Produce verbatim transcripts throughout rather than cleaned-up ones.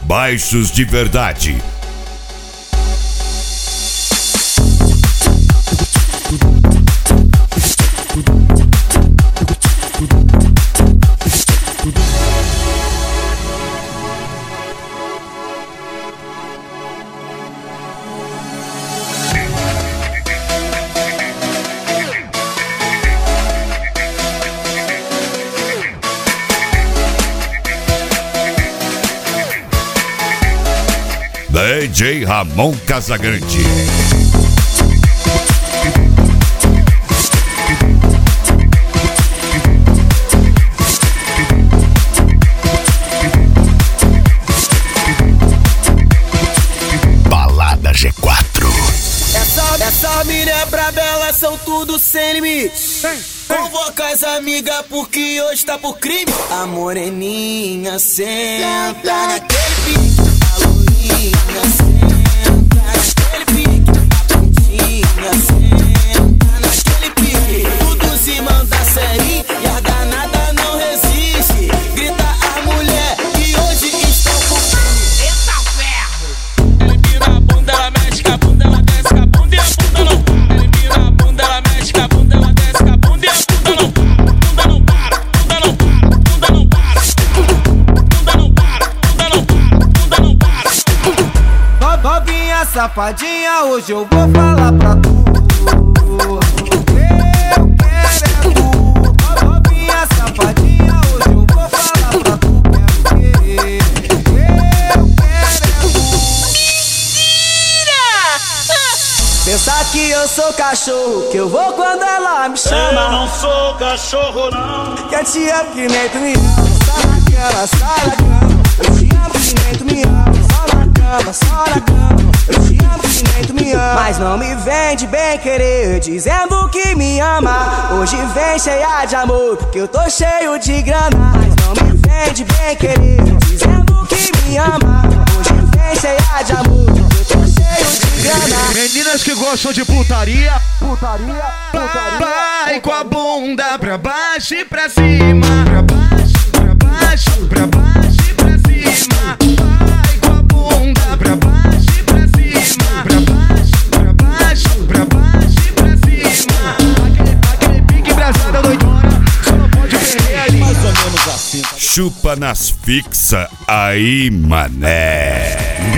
Baixos de Verdade. D J Ramon Casagrande. Balada G quatro. Essa, essa mina é braba, elas são tudo sem limite. Convoca as amigas porque hoje tá por crime. A moreninha senta naquele pique. A senta naquele pique, a pontinha senta naquele pique. Tudo se manda sério e a danada não resiste. Grita a mulher que hoje estão com crime. Eita ferro! Ela vira a bunda, ela mexe com a bunda, ela desce com a bunda e a bunda não para. Ela vira a bunda, ela mexe com a bunda, ela desce com a bunda e a bunda não para. Bunda não para, bunda não para, bunda não para. Bunda não para, bunda não para, bunda não para. Novinha safadinha, hoje eu vou falar pra tu. Eu quero é tu. Novinha safadinha, hoje eu vou falar pra tu. Quero o quê? Eu quero é tu. Mentira! Pensar que eu sou cachorro, que eu vou quando ela me chama. Eu não sou cachorro não. Que te amo que nem tu me ama. Só na cama, só na cama. Eu te amo que nem tu me ama. Só na cama, só na cama. Eu te amo que nem tu me ama. Mas não me vem de bem querer dizendo que me ama. Hoje vem cheia de amor porque eu tô cheio de grana. Mas não me vem de bem querer dizendo que me ama. Hoje vem cheia de amor porque eu tô cheio de grana. Meninas que gostam de putaria, Putaria, putaria. vai com a bunda pra baixo e pra cima. Pra baixo, pra baixo, pra baixo e pra cima. Vai com a bunda pra baixo e pra cima. Pra baixo, pra baixo, pra baixo e pra cima. Aquele, aquele pique brasada doidona, só não pode perder ali. Mais ou menos assim. Chupa nas fixa aí, mané.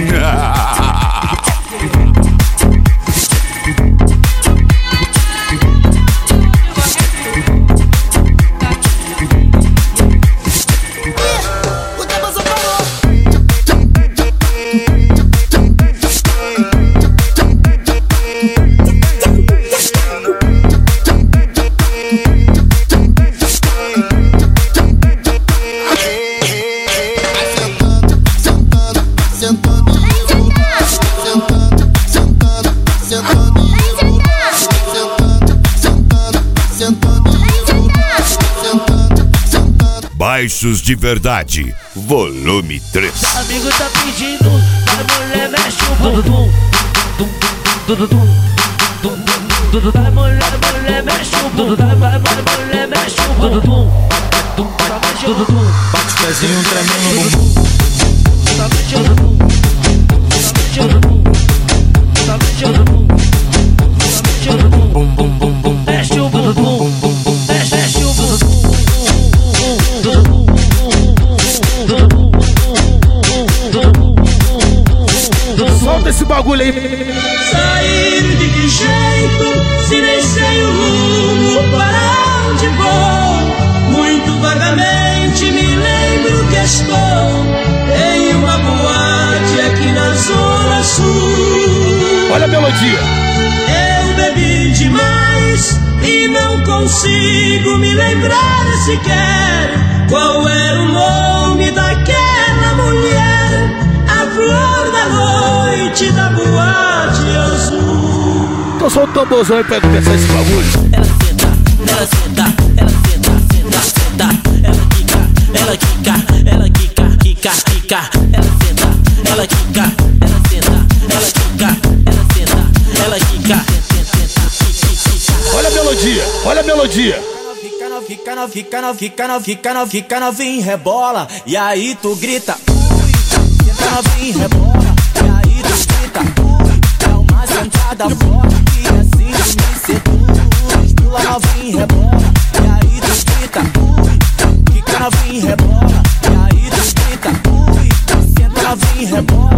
Baixos de Verdade, volume três. Amigo tá pedindo, vai mulher mexe o bumbum. Vai mulher, mulher mexe o bumbum. Vai mulher mexe o bumbum. Bate pezinho tremendo no bumbum. Tá mexendo o bumbum. Tá mexendo o bumbum. Tá mexendo o bumbum. Tá mexendo o bumbum. Bum bum bum bum. Mexe o bumbum. Mexe, mexe o bumbum. Solta esse bagulho aí. Sair de que jeito, se deixei o rumo, para onde vou? Muito vagamente me lembro que estou em uma boate aqui na Zona Sul. Olha a melodia. Eu bebi demais e não consigo me lembrar sequer qual era o nome daquela mulher. A flor da noite da boate azul. Tô só o tamborzão aí pra começar esse bagulho. Ela senta, ela senta, ela senta, senta, senta. Ela quica, ela quica, ela quica, quica, quica. Ela senta, ela quica, ela senta, ela quica, ela senta, ela quica. Olha a melodia, olha a melodia. Fica no, fica no, fica no, fica no, fica no, fica novinho, rebola. E aí tu grita. Senta novinha, rebola, e aí tu grita, ui. Dá uma sentada forte, que assim tu me seduz. Pula novinha, rebola, e aí tu grita, ui. Quica novinha, rebola, e aí tu grita, ui. Senta novinha, rebola.